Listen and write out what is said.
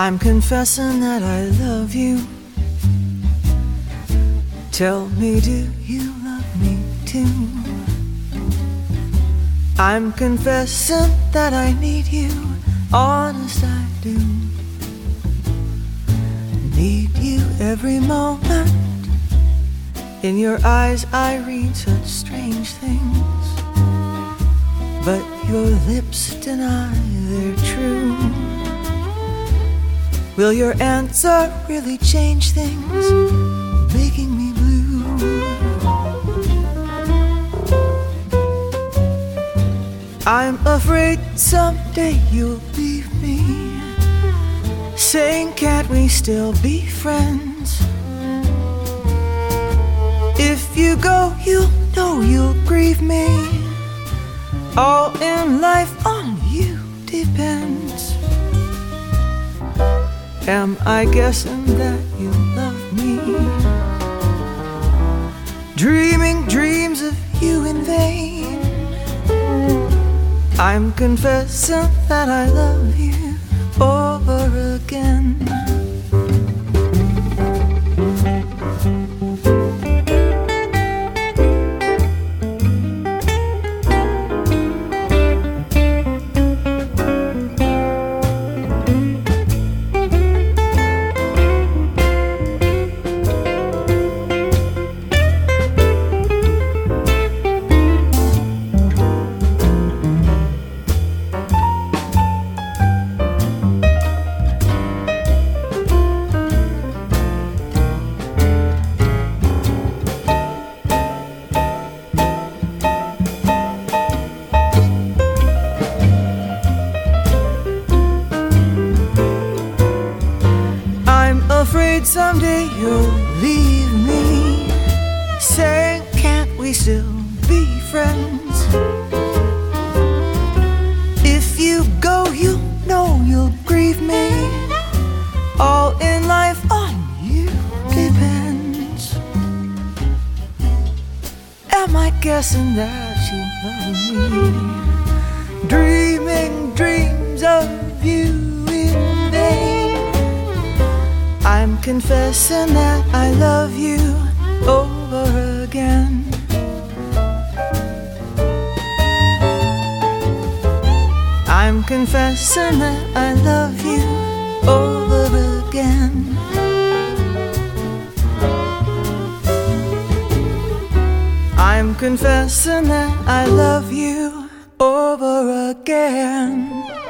I'm confessing that I love you. Tell me, do you love me too? I'm confessing that I need you. Honest, I do. Need you every moment. In your eyes I read such strange things, but your lips deny they're true. Will your answer really change things, making me blue? I'm afraid someday you'll leave me, saying can't we still be friends? If you go, you'll know you'll grieve me. All in life on you depends. Am I guessing that you love me? Dreaming dreams of you in vain. I'm confessing that I love you over again. Afraid someday you'll leave me, saying can't we still be friends? If you go, you know you'll grieve me. All in life on you depends. Am I guessing that you love me? Dreaming dreams of you in vain. I'm confessing that I love you over again. I'm confessing that I love you over again. I'm confessing that I love you over again.